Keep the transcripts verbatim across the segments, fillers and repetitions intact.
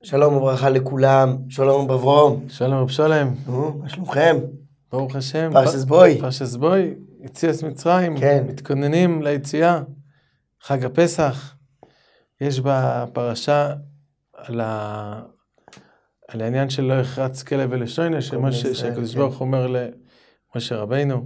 שלום וברכה לכולם, שלום בברום. שלום רב שלם. נו, מה שלומכם? ברוך השם. פרשס בוי. פרשס בוי, יציאת מצרים. כן. מתכוננים ליציאה. חג הפסח. יש בפרשה על, ה... על העניין של לא יחרץ כלב ולשוינה, שהקדוש ברוך הוא אומר למשה רבינו.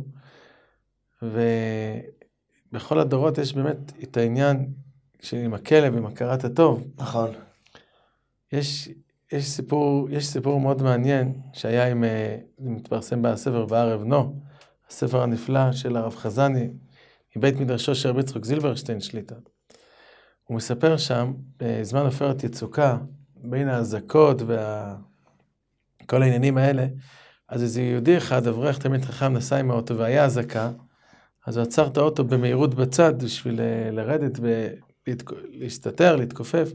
ובכל הדורות יש באמת את העניין עם הכלב, עם הכרת הטוב. נכון. יש, יש סיפור, יש סיפור מאוד מעניין שהיה עם, מתפרסם בספר וערב נו, הספר הנפלא של הרב חזני, מבית מדרשו של רבי יצחק זילברשטיין שליטה. הוא מספר שם, בזמן עופרת יצוקה, בין האזעקות וכל העניינים האלה, אז איזה יהודי אחד, אברך תלמיד חכם, נסע עם האוטו והיה אזעקה, אז הוא עצר את האוטו במהירות בצד בשביל לרדת ולהסתתר, להתכופף,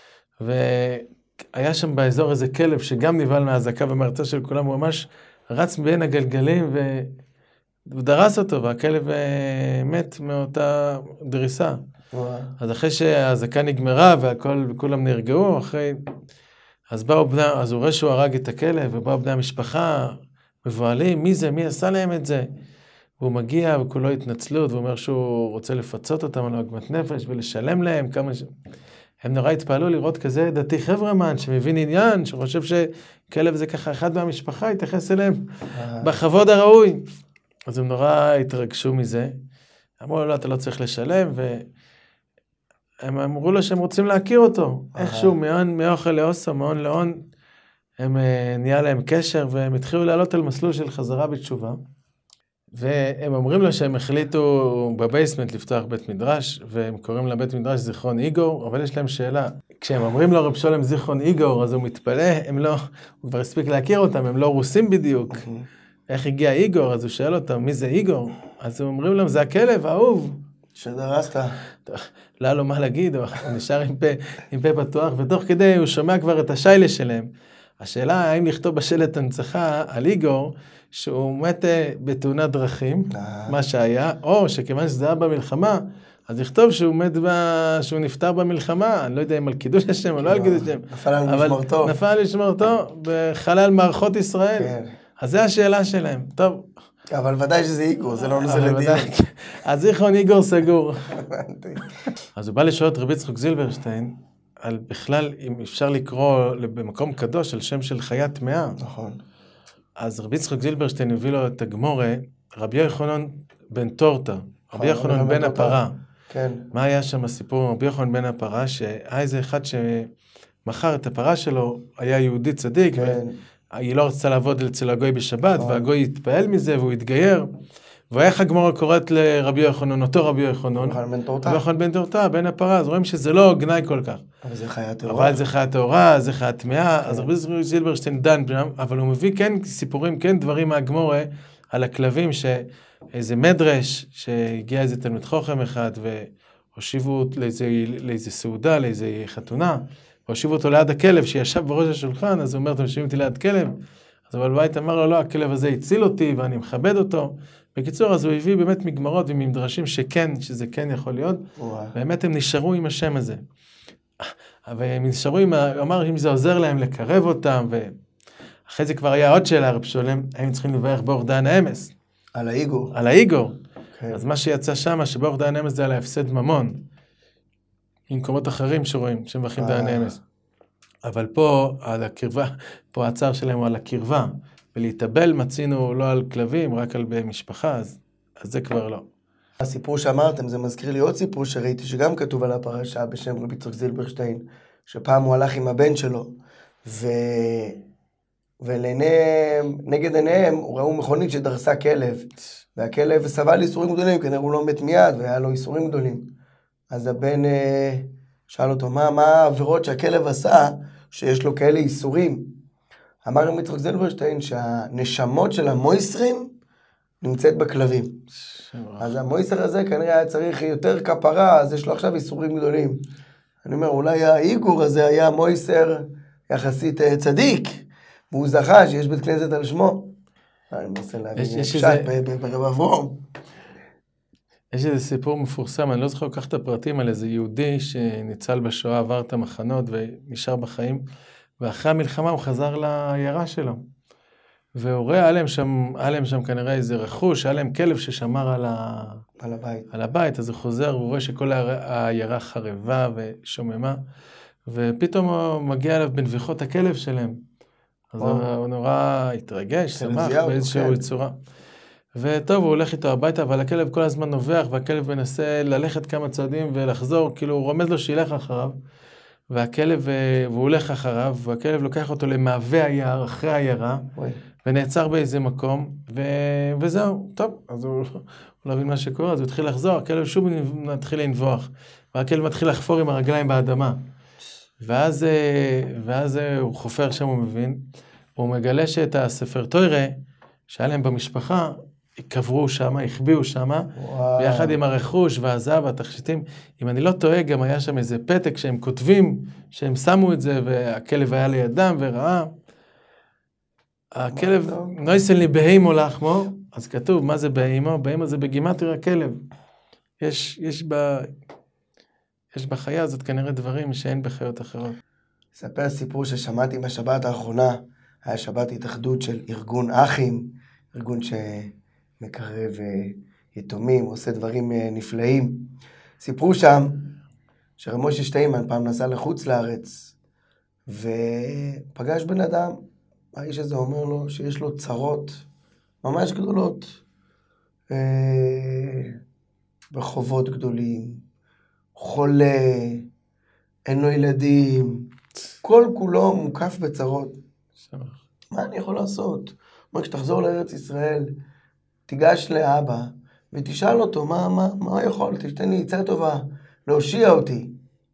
והיה שם באזור איזה כלב שגם נבהל מהאזעקה ומהרצה של כולם, הוא ממש רץ בין הגלגלים והוא דרס אותו, והכלב מת מאותה דריסה. וואו. אז אחרי שהאזעקה נגמרה והכל, וכולם נרגעו, אחרי, אז באו בני, אז הוא רואה שהוא הרג את הכלב, ובאו בני המשפחה, מבועלים, מי זה, מי עשה להם את זה? והוא מגיע וכולו התנצלות, ואומר שהוא רוצה לפצות אותם על עוגמת נפש ולשלם להם כמה ש... הם נורא התפעלו לראות כזה דתי חברמן שמבין עניין, שחושב שכלב זה ככה אחד מהמשפחה, יתייחס אליהם בכבוד הראוי. אז הם נורא התרגשו מזה. אמרו לו, לא, אתה לא צריך לשלם, והם אמרו לו שהם רוצים להכיר אותו. איכשהו מהון, מאוכל לאוסו, מהון להון, הם נהיה להם קשר, והם התחילו לעלות על מסלול של חזרה בתשובה. והם אומרים לו שהם החליטו בבייסמנט לפתוח בית מדרש, והם קוראים לבית מדרש זיכרון איגור, אבל יש להם שאלה. כשהם אומרים לו רב שולם זיכרון איגור, אז הוא מתפלא, הם לא, הוא כבר הספיק להכיר אותם, הם לא רוסים בדיוק. איך הגיע איגור? אז הוא שואל אותם, מי זה איגור? אז הם אומרים להם, זה הכלב, האהוב. שדרסת. לא היה לו מה להגיד, הוא נשאר עם פה, עם פה פתוח, ותוך כדי הוא שומע כבר את השיילה שלהם. השאלה, האם לכתוב בשלט הנצחה על איגור, שהוא מת בתאונת דרכים, מה שהיה, או שכיוון שזה היה במלחמה, אז לכתוב שהוא מת, שהוא נפטר במלחמה, אני לא יודע אם על קידוש השם או לא על קידוש השם. נפל על משמרתו. נפל על משמרתו בחלל מערכות ישראל. אז זו השאלה שלהם. טוב. אבל ודאי שזה איגור, זה לא נושא לדיון. אז זיכרון איגור סגור. אז הוא בא לשאול את רבי יצחק זילברשטיין, על בכלל, אם אפשר לקרוא במקום קדוש על שם של חיה טמאה. נכון. אז רבי יצחק זילברשטיין הביא לו את הגמורה, רבי יוחנן בן טורטה, רבי יוחנן בן הפרה. כן. מה היה שם הסיפור? רבי יוחנן בן הפרה, שהיה איזה אחד שמכר את הפרה שלו, היה יהודי צדיק, כן. והיא לא רצתה לעבוד אצל הגוי בשבת, נכון. והגוי התפעל מזה והוא התגייר. ואיך הגמורה קוראת לרבי יוחנן, אותו רבי יוחנן, רבי יוחנן בן טורטה, בן הפרה, אז רואים שזה לא גנאי כל כך. אבל זה חיה טהורה. אבל זה חיה טהורה, זה חיה טמאה, אז רבי זילברשטיין דן, אבל הוא מביא כן סיפורים, כן דברים מהגמורה, על הכלבים, שאיזה מדרש, שהגיע איזה תלמיד חוכם אחד, והושיבו לאיזה סעודה, לאיזה חתונה, והושיבו אותו ליד הכלב, שישב בראש השולחן, אז הוא אומר, אתם יושבים אותי ליד כלב, אז אבל בית אמר לו, לא, הכלב הזה הציל אותי, ואני מכבד אותו. בקיצור, אז הוא הביא באמת מגמרות ומדרשים שכן, שזה כן יכול להיות, וואו. באמת הם נשארו עם השם הזה. והם נשארו עם, הוא אמר, אם זה עוזר להם לקרב אותם, ואחרי זה כבר היה עוד שאלה, רב שולם, הם צריכים לברך באור דיין האמס. על האיגור. על האיגור. Okay. אז מה שיצא שם, שבאור דיין האמס זה על ההפסד ממון, עם קומות אחרים שרואים, שמבכים דיין האמס. אבל פה, על הקרבה, פה הצער שלהם הוא על הקרבה, ולהתאבל מצינו לא על כלבים, רק על במשפחה, אז, אז זה כבר לא. הסיפור שאמרתם, זה מזכיר לי עוד סיפור שראיתי, שגם כתוב על הפרשה בשם רבי יצחק זילברשטיין, שפעם הוא הלך עם הבן שלו, ו... ולנגד עיניהם הוא ראו מכונית שדרסה כלב, והכלב סבל איסורים גדולים, כנראה הוא לא מת מיד, והיה לו איסורים גדולים. אז הבן שאל אותו, מה, מה העבירות שהכלב עשה, שיש לו כאלה איסורים? אמר רבי יצחק זילברשטיין שהנשמות של המויסרים נמצאת בכלבים. אז המויסר הזה כנראה היה צריך יותר כפרה, אז יש לו עכשיו איסורים גדולים. אני אומר, אולי האיגור הזה היה מויסר יחסית צדיק, והוא זכה שיש בית כנסת על שמו. אני מנסה להבין, פשט ברב אברום. יש איזה סיפור מפורסם, אני לא זוכר לקחת את הפרטים על איזה יהודי שניצל בשואה, עבר את המחנות ונשאר בחיים, ואחרי המלחמה הוא חזר לעיירה שלו. והוא רואה, היה להם שם, היה להם שם כנראה איזה רכוש, היה להם כלב ששמר על, ה... על הבית. על הבית, אז הוא חוזר, והוא רואה שכל העיירה חרבה ושוממה, ופתאום הוא מגיע אליו בנביחות הכלב שלהם. אז הוא, הוא נורא התרגש, שמח באיזושהי צורה. וטוב, הוא הולך איתו הביתה, אבל הכלב כל הזמן נובח, והכלב מנסה ללכת כמה צעדים ולחזור, כאילו הוא רומז לו שילך אחריו, והכלב, והוא הולך אחריו, והכלב לוקח אותו למעווה היער, אחרי העיירה, ונעצר באיזה מקום, ו... וזהו, טוב, אז הוא, הוא לא מבין מה שקורה, אז הוא התחיל לחזור, הכלב שוב מתחיל לנבוח, והכלב מתחיל לחפור עם הרגליים באדמה, ואז, ואז הוא חופר שם, הוא מבין, הוא מגלה שאת הספר תוירה, שהיה להם במשפחה, קברו שם, החביאו שם, ביחד עם הרכוש והזהב והתכשיטים. אם אני לא טועה, גם היה שם איזה פתק שהם כותבים, שהם שמו את זה, והכלב היה לידם וראה. הכלב, נויסל לי בהימו לחמו, אז כתוב, מה זה בהימו? בהימו זה בגימטריה הכלב. יש, יש בה, יש בחיה הזאת כנראה דברים שאין בחיות אחרות. ספר סיפור ששמעתי בשבת האחרונה, היה שבת התאחדות של ארגון אחים, ארגון שמקרב יתומים, עושה דברים נפלאים. סיפרו שם שרב משה שטיינמן פעם נסע לחוץ לארץ, ופגש בן אדם, האיש הזה אומר לו שיש לו צרות ממש גדולות, בחובות גדולים, חולה, אין לו ילדים, כל כולו מוקף בצרות. מה אני יכול לעשות? אומר, כשתחזור לארץ ישראל, תיגש לאבא ותשאל אותו, מה, מה, מה יכול? תשתן לי עצה טובה, להושיע אותי.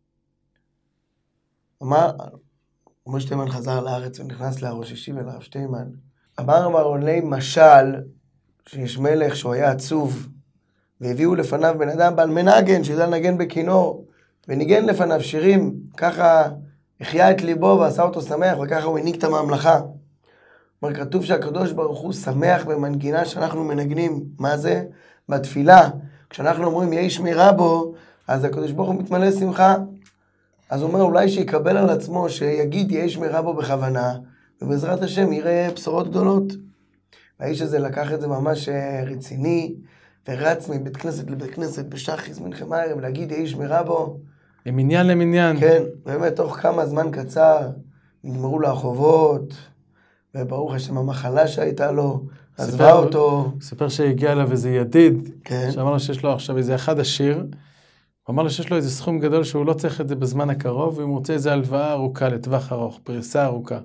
אמר, אומר שטיינמן חזר לארץ ונכנס לראש השיב אל הרב שטיינמן. אמר מרוני משל שיש מלך שהוא היה עצוב, והביאו לפניו בן אדם בעל מנגן שידע לנגן בכינור, וניגן לפניו שירים, ככה החיה את ליבו ועשה אותו שמח, וככה הוא הניק את הממלכה. אומר, כתוב שהקדוש ברוך הוא שמח במנגינה שאנחנו מנגנים. מה זה? בתפילה. כשאנחנו אומרים יהי שמירה בו, אז הקדוש ברוך הוא מתמלא שמחה. אז הוא אומר, אולי שיקבל על עצמו, שיגיד יהי שמירה בו בכוונה, ובעזרת השם יראה בשורות גדולות. האיש הזה לקח את זה ממש רציני, ורץ מבית כנסת לבית כנסת בשחיס מנחם הערב, להגיד יהי שמירה בו. למניין למניין. כן, באמת תוך כמה זמן קצר, נגמרו לו החובות, וברוך השם המחלה שהייתה לו, עזבה אותו. ספר שהגיע אליו איזה ידיד, כן. שאמר לו שיש לו עכשיו איזה אחד עשיר, הוא אמר לו שיש לו איזה סכום גדול שהוא לא צריך את זה בזמן הקרוב, ואם הוא רוצה איזה הלוואה ארוכה לטווח ארוך, פריסה ארוכה.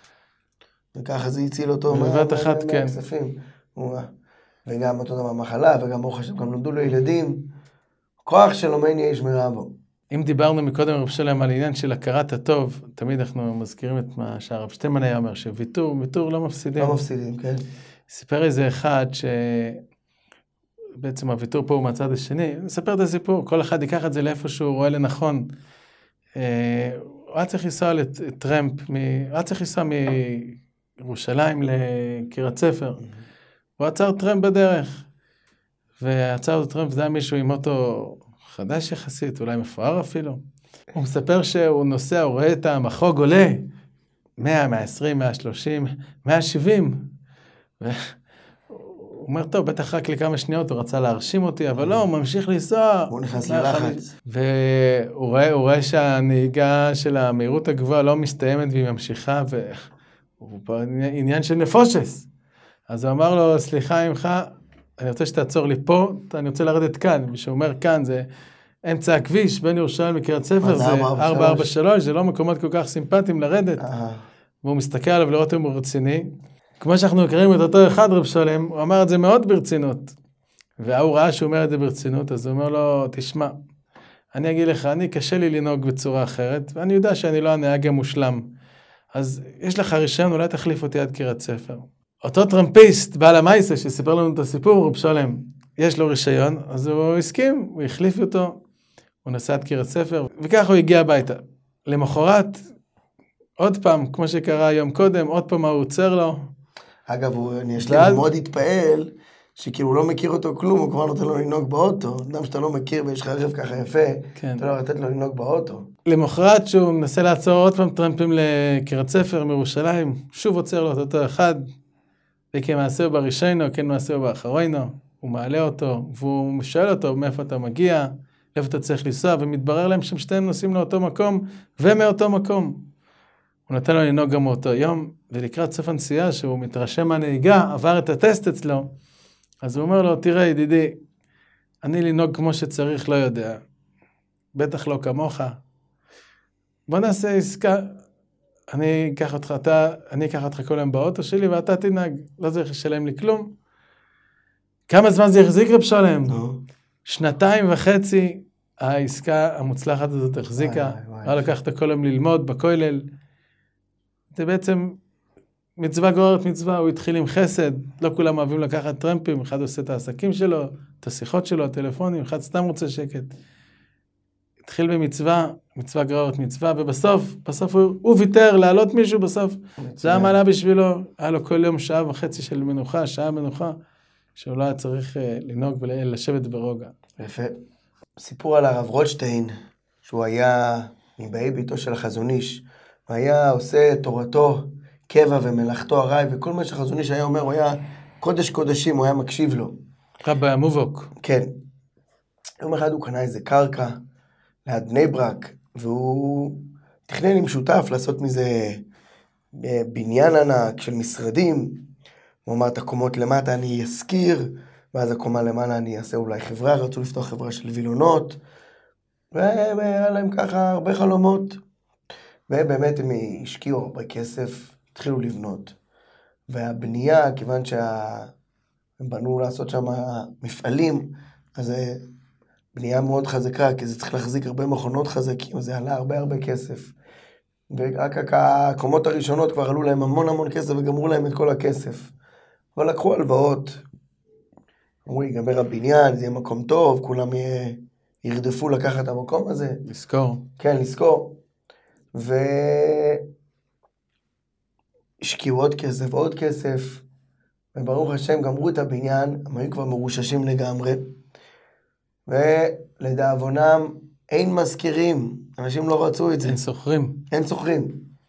וככה זה הציל אותו בבת אחת, כן. מהכספים. וגם אותו דבר המחלה, וגם ברוך השם, גם נולדו לו ילדים. כוח שלו מן יהי שמירה בו. אם דיברנו מקודם רב שלם על עניין של הכרת הטוב, תמיד אנחנו מזכירים את מה שהרב שטיינמן היה אומר, שוויתור, ויתור לא מפסידים. לא מפסידים, כן. סיפר איזה אחד שבעצם הוויתור פה הוא מהצד השני, נספר את הסיפור, כל אחד ייקח את זה לאיפה שהוא רואה לנכון. הוא היה צריך לנסוע לטרמפ, הוא היה צריך לנסוע מירושלים לקריית ספר, הוא עצר טרמפ בדרך, ועצר טרמפ זה היה מישהו עם אוטו חדש יחסית, אולי מפואר אפילו. הוא מספר שהוא נוסע, הוא רואה את המחוג עולה, מאה, מאה עשרים, מאה שלושים, מאה שבעים. והוא אומר, טוב, בטח רק לכמה שניות, הוא רצה להרשים אותי, אבל לא, הוא ממשיך לנסוע. הוא נכנס ללחץ. והוא רואה, הוא רואה שהנהיגה של המהירות הגבוהה לא מסתיימת והיא ממשיכה, והוא עניין של נפושס. אז הוא אמר לו, סליחה ממך, אני רוצה שתעצור לי פה, אני רוצה לרדת כאן. מי שאומר כאן זה אמצע הכביש, בין ירושלים לקריית ספר, זה ארבע ארבע שלוש, זה לא מקומות כל כך סימפטיים לרדת. והוא מסתכל עליו לראות אם הוא רציני. כמו שאנחנו מכירים את אותו אחד רב שלם, הוא אמר את זה מאוד ברצינות. והוא ראה שהוא אומר את זה ברצינות, אז הוא אומר לו, תשמע, אני אגיד לך, אני קשה לי לנהוג בצורה אחרת, ואני יודע שאני לא הנהג המושלם. אז יש לך רישיון, אולי תחליף אותי עד קריית ספר. אותו טרמפיסט, בעל המייסה, שסיפר לנו את הסיפור, רב שלם, יש לו רישיון, אז הוא הסכים, הוא החליף אותו, הוא נסע עד קריית ספר, וכך הוא הגיע הביתה. למחרת, עוד פעם, כמו שקרה יום קודם, עוד פעם הוא עוצר לו. אגב, הוא, אני אשלים, הוא מאוד התפעל, שכאילו לא מכיר אותו כלום, הוא כבר נותן לו לנהוג באוטו. אדם שאתה לא מכיר ויש לך רכב ככה יפה, כן. אתה לא לתת לו לנהוג באוטו. למחרת שהוא מנסה לעצור עוד פעם טרמפים לקריית ספר מירושלים, שוב עוצר לו את אותו אחד, וכי מעשהו בראשינו, כן מעשהו באחרינו, הוא מעלה אותו, והוא שואל אותו מאיפה אתה מגיע, איפה אתה צריך לנסוע, ומתברר להם שהם שתיהם נוסעים לאותו מקום, ומאותו מקום. הוא נתן לו לנהוג גם מאותו יום, ולקראת סוף הנסיעה, שהוא מתרשם מהנהיגה, עבר את הטסט אצלו, אז הוא אומר לו, תראה ידידי, אני לנהוג כמו שצריך לא יודע, בטח לא כמוך, בוא נעשה עסקה, אני אקח אותך, אתה, אני אקח אותך כל היום באוטו שלי, ואתה תנהג, לא צריך לשלם לי כלום. כמה זמן זה יחזיק רב שלם? שנתיים וחצי, העסקה המוצלחת הזאת החזיקה, היה לקחת כל היום ללמוד בכולל, זה בעצם מצווה גוררת מצווה, הוא התחיל עם חסד, לא כולם אוהבים לקחת טרמפים, אחד עושה את העסקים שלו, את השיחות שלו, הטלפונים, אחד סתם רוצה שקט. התחיל במצווה, מצווה גוררת מצווה, ובסוף, בסוף הוא, הוא ויתר לעלות מישהו, בסוף זה המעלה בשבילו, היה לו כל יום שעה וחצי של מנוחה, שעה מנוחה, שהוא לא היה צריך לנהוג ולשבת ברוגע. יפה. סיפור על הרב רוטשטיין, שהוא היה מבאי ביתו של החזון איש, הוא היה עושה תורתו קבע ומלאכתו הרי, וכל מה שהחזון איש היה אומר, הוא היה קודש קודשים, הוא היה מקשיב לו. רבי המובוק. כן. יום אחד הוא קנה איזה קרקע, ליד בני ברק, והוא תכנן עם שותף לעשות מזה בניין ענק של משרדים, הוא אמר את הקומות למטה אני אזכיר, ואז הקומה למעלה אני אעשה אולי חברה, רצו לפתוח חברה של וילונות, והיה להם ככה הרבה חלומות, ובאמת הם השקיעו הרבה כסף, התחילו לבנות, והבנייה, כיוון שהם בנו לעשות שם מפעלים, אז זה בנייה מאוד חזקה, כי זה צריך להחזיק הרבה מכונות חזקים, אז זה עלה הרבה הרבה כסף, ורק הקומות הראשונות כבר עלו להם המון המון כסף, וגמרו להם את כל הכסף, אבל לקחו הלוואות, אמרו, ייגמר הבניין, זה יהיה מקום טוב, כולם ירדפו לקחת את המקום הזה. לזכור. כן, לזכור. והשקיעו עוד כסף, עוד כסף, וברוך השם גמרו את הבניין, הם היו כבר מרוששים לגמרי, ולדאבונם אין מזכירים, אנשים לא רצו את זה. אין סוחרים. אין סוחרים.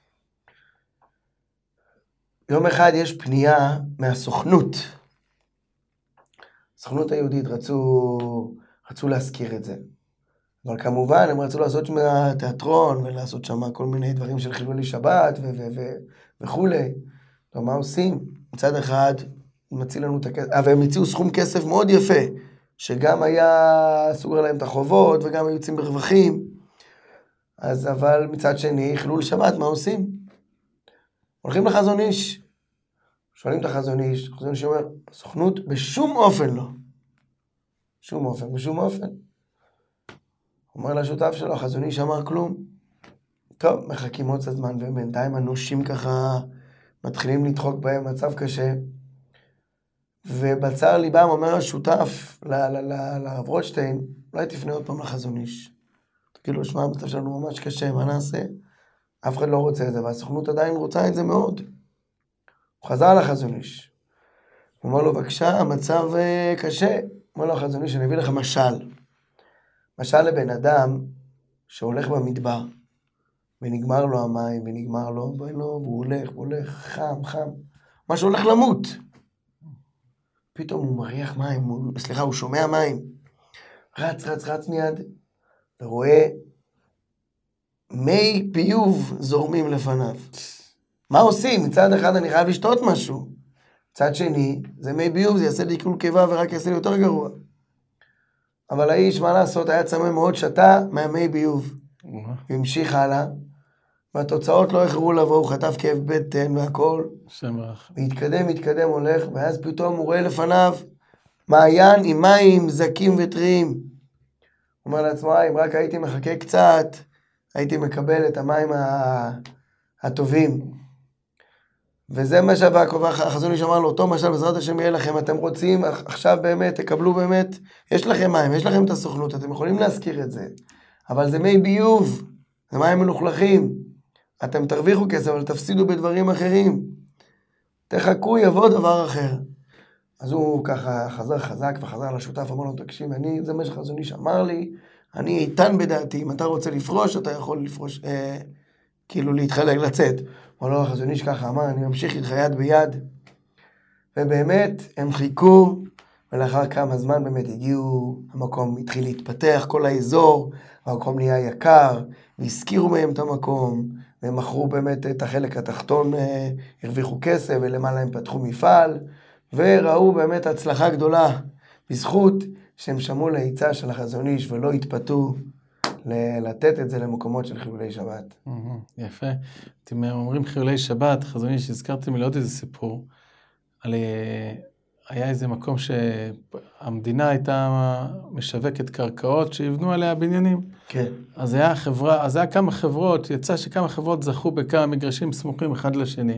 יום אחד יש פנייה מהסוכנות, הסוכנות היהודית רצו, רצו להזכיר את זה. אבל כמובן הם רצו לעשות שם תיאטרון, ולעשות שם כל מיני דברים של חילולי שבת ו- ו- ו- וכו'. טוב, מה עושים? מצד אחד, מציע לנו את הכסף, והם הציעו סכום כסף מאוד יפה, שגם היה סוגר להם את החובות, וגם היו יוצאים ברווחים. אז אבל מצד שני, חילול שבת, מה עושים? הולכים לחזון איש. שואלים את החזון איש, החזון איש אומר, הסוכנות בשום אופן לא. שום אופן, בשום אופן. אומר לשותף שלו, החזון איש אמר כלום. טוב, מחכים עוד קצת זמן, ובינתיים הנושים ככה מתחילים לדחוק בהם, מצב קשה. ובצער ליבם אומר השותף לרב רוטשטיין, אולי תפנה עוד פעם לחזון איש. כאילו, שמע, המצב שלנו ממש קשה, מה נעשה? אף אחד לא רוצה את זה, והסוכנות עדיין רוצה את זה מאוד. הוא חזר לחזון איש. הוא אומר לו, בבקשה, המצב קשה. אומר לו החזון איש, אני אביא לך משל. משל לבן אדם שהולך במדבר, ונגמר לו המים, ונגמר לו, והוא הולך, הוא הולך, חם, חם. מה שהולך למות. פתאום הוא מריח מים, הוא, סליחה, הוא שומע מים. רץ, רץ, רץ מיד, ורואה מי ביוב זורמים לפניו. מה עושים? מצד אחד אני חייב לשתות משהו. מצד שני, זה מי ביוב, זה יעשה לי עיכול קיבה ורק יעשה לי יותר גרוע. אבל האיש, מה לעשות, היה צמא מאוד, שתה מהמי ביוב. והמשיך הלאה, והתוצאות לא יכרו לבוא, הוא חטף כאב בטן והכל. שמח. והתקדם, התקדם, הולך, ואז פתאום הוא רואה לפניו מעיין עם מים זקים וטריים. הוא אומר לעצמו, אם רק הייתי מחכה קצת, הייתי מקבל את המים הטובים. וזה מה שהחזון איש אמר לו, אותו משל בעזרת השם יהיה לכם, אתם רוצים, עכשיו באמת, תקבלו באמת, יש לכם מים, יש לכם את הסוכנות, אתם יכולים להזכיר את זה. אבל זה מי ביוב, זה מים מלוכלכים. אתם תרוויחו כסף, אבל תפסידו בדברים אחרים. תחכו, יבוא דבר אחר. אז הוא ככה חזר חזק וחזר לשותף, אמר לו, תקשיב, אני, זה מה שחזון איש אמר לי, אני איתן בדעתי, אם אתה רוצה לפרוש, אתה יכול לפרוש, אה, כאילו להתחלק, לצאת. אמר לו, החזון איש ככה אמר, אני ממשיך איתך יד ביד. ובאמת, הם חיכו, ולאחר כמה זמן באמת הגיעו, המקום התחיל להתפתח, כל האזור, המקום נהיה יקר, והזכירו מהם את המקום, והם מכרו באמת את החלק התחתון, אה, הרוויחו כסף, ולמעלה הם פתחו מפעל, וראו באמת הצלחה גדולה, בזכות שהם שמעו לעיצה של החזון איש, ולא התפתו לתת את זה למקומות של חילולי שבת. יפה. אתם אומרים חילולי שבת, חזון איש, הזכרתי לי עוד איזה סיפור, על... היה איזה מקום שהמדינה הייתה משווקת קרקעות שיבנו עליה בניינים. כן. אז היה חברה, אז היה כמה חברות, יצא שכמה חברות זכו בכמה מגרשים סמוכים אחד לשני.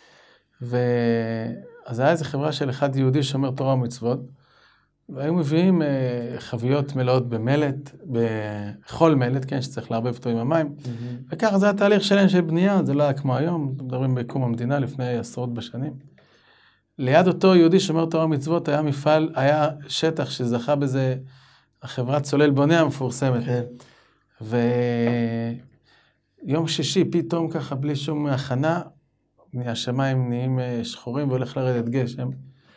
ואז היה איזה חברה של אחד יהודי שומר תורה ומצוות, והיו מביאים חביות מלאות במלט, בחול מלט, כן, שצריך לערבב אותו עם המים. Mm-hmm. וככה זה התהליך שלהם של בנייה, זה לא היה כמו היום, מדברים בקום המדינה לפני עשרות בשנים. ליד אותו יהודי שומר תורה ומצוות היה מפעל, היה שטח שזכה בזה החברת צולל בונה המפורסמת. כן. ויום שישי פתאום ככה בלי שום הכנה, מהשמיים נהיים שחורים והולך לרדת גשם.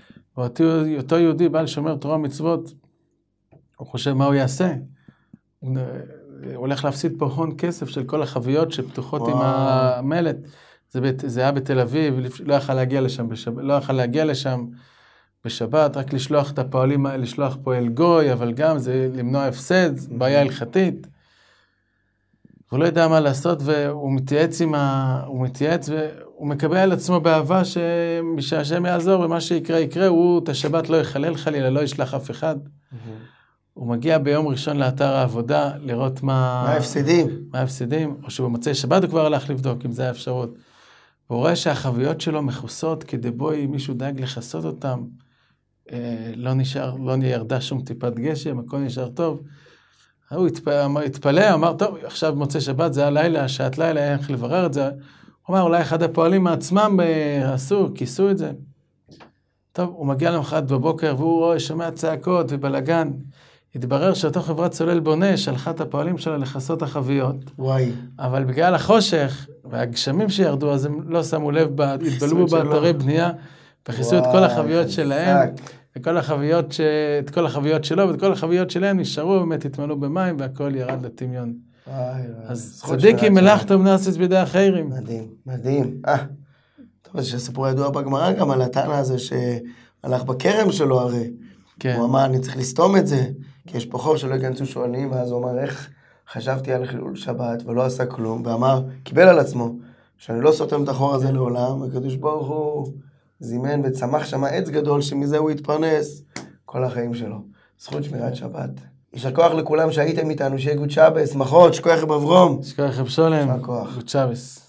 ואותו יהודי בעל שומר תורה ומצוות, הוא חושב מה הוא יעשה. הוא הולך להפסיד פה הון כסף של כל החביות שפתוחות וואו. עם המלט. זה, בת, זה היה בתל אביב, לא יכל להגיע לשם בשבת, לא יכל להגיע לשם בשבת, רק לשלוח את הפועלים, לשלוח פועל גוי, אבל גם זה למנוע הפסד, בעיה הלכתית. הוא לא יודע מה לעשות, והוא מתייעץ עם ה... הוא מתייעץ והוא מקבל על עצמו באהבה שהשם יעזור, ומה שיקרה יקרה, הוא את השבת לא יחלל חלילה, לא ישלח אף אחד. הוא מגיע ביום ראשון לאתר העבודה, לראות מה... מה ההפסדים. מה ההפסדים, או שבמצאי שבת הוא כבר הלך לבדוק, אם זה היה אפשרות. והוא רואה שהחביות שלו מכוסות, כדי בואי מישהו דאג לחסות אותם, אה, לא נשאר, לא ירדה שום טיפת גשם, הכל נשאר טוב. הוא התפלא, התפלא, אמר, טוב, עכשיו מוצאי שבת, זה הלילה, שעת לילה, היה איך לברר את זה. הוא אמר, אולי אחד הפועלים מעצמם עשו, כיסו את זה. טוב, הוא מגיע למחרת בבוקר, והוא רואה, שומע צעקות ובלגן. התברר שאותו חברת צולל בונה שלחה את הפועלים שלה לחסות החביות. וואי. אבל בגלל החושך והגשמים שירדו, אז הם לא שמו לב, התבלו באתרי בנייה, וכיסו את כל החביות שלהם, וכל החביות ש... את כל החביות שלו, ואת כל החביות שלהם נשארו, באמת התמלאו במים, והכל ירד לטמיון. וואי, אז צדיקים מלאכתם נעשית בידי אחרים. מדהים, מדהים. אה, טוב, זה סיפור ידוע בגמרא גם על התנא הזה שהלך בכרם שלו הרי. כן. הוא אמר, אני צריך לסתום את זה, כי יש פה חור שלא יגנצו שואלים, ואז הוא אמר, איך חשבתי על חילול שבת, ולא עשה כלום, ואמר, קיבל על עצמו, שאני לא סותם את החור הזה לעולם, הקדוש ברוך הוא זימן וצמח שם עץ גדול, שמזה הוא התפרנס כל החיים שלו. זכות שמירת שבת. יישר כוח לכולם שהייתם איתנו, שיהיה גוד שבס, שמחות, שכוח רב אברום. שכוח רב שולם, גוד שבס.